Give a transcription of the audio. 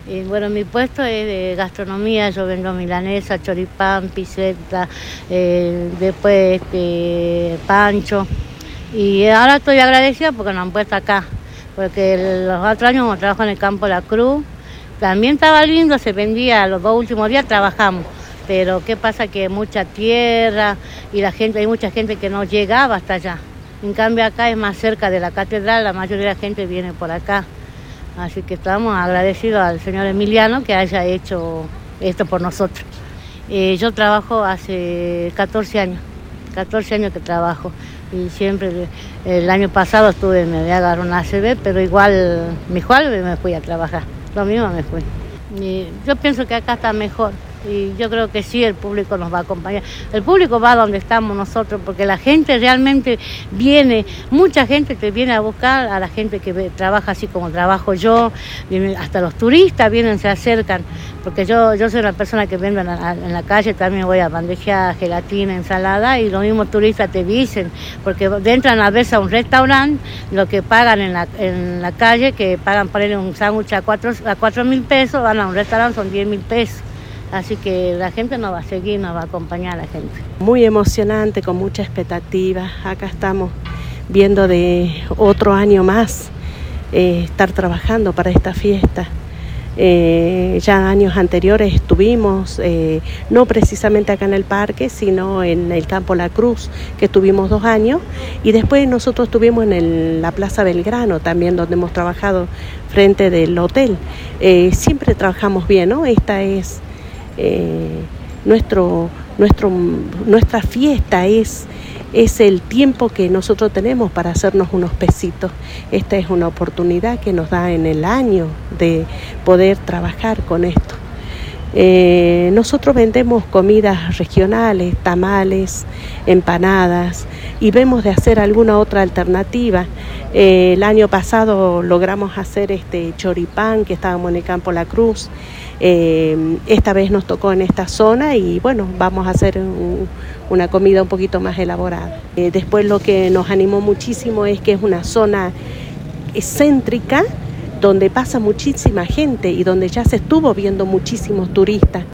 Bueno, mi puesto es de gastronomía, yo vendo milanesa, choripán, piseta, después pancho. Y ahora estoy agradecida porque nos han puesto acá, porque los otros años como trabajo en el campo La Cruz, también estaba lindo, se vendía, los 2 últimos días trabajamos, pero qué pasa que mucha tierra y hay mucha gente que no llegaba hasta allá. En cambio acá es más cerca de la catedral, la mayoría de la gente viene por acá. Así que estamos agradecidos al señor Emiliano que haya hecho esto por nosotros. Yo trabajo hace 14 años que trabajo y siempre, el año pasado me había agarrado una ACV, pero igual me fui a trabajar, lo mismo me fui. Y yo pienso que acá está mejor. Y yo creo que sí, el público nos va a acompañar. El público va donde estamos nosotros, porque la gente realmente viene, mucha gente te viene a buscar, a la gente que trabaja así como trabajo yo, hasta los turistas vienen, se acercan, porque yo soy una persona que vendo en la calle, también voy a bandejear gelatina, ensalada, y los mismos turistas te dicen, porque entran a verse a un restaurante, lo que pagan en la calle, que pagan ponerle un sándwich a 4.000 pesos, van a un restaurante, son 10.000 pesos. Así que la gente nos va a seguir, nos va a acompañar a la gente. Muy emocionante, con mucha expectativa. Acá estamos viendo de otro año más estar trabajando para esta fiesta. Ya años anteriores estuvimos, no precisamente acá en el parque, sino en el campo La Cruz, que estuvimos 2 años, y después nosotros estuvimos en la Plaza Belgrano también, donde hemos trabajado frente del hotel. Siempre trabajamos bien, ¿no? Esta es nuestra fiesta, es el tiempo que nosotros tenemos para hacernos unos pesitos. Esta es una oportunidad que nos da en el año de poder trabajar con esto. Nosotros vendemos comidas regionales, tamales, empanadas, y vemos de hacer alguna otra alternativa. El año pasado logramos hacer choripán, que estábamos en el campo La Cruz. Esta vez nos tocó en esta zona y bueno, vamos a hacer una comida un poquito más elaborada. Después lo que nos animó muchísimo es que es una zona céntrica donde pasa muchísima gente y donde ya se estuvo viendo muchísimos turistas.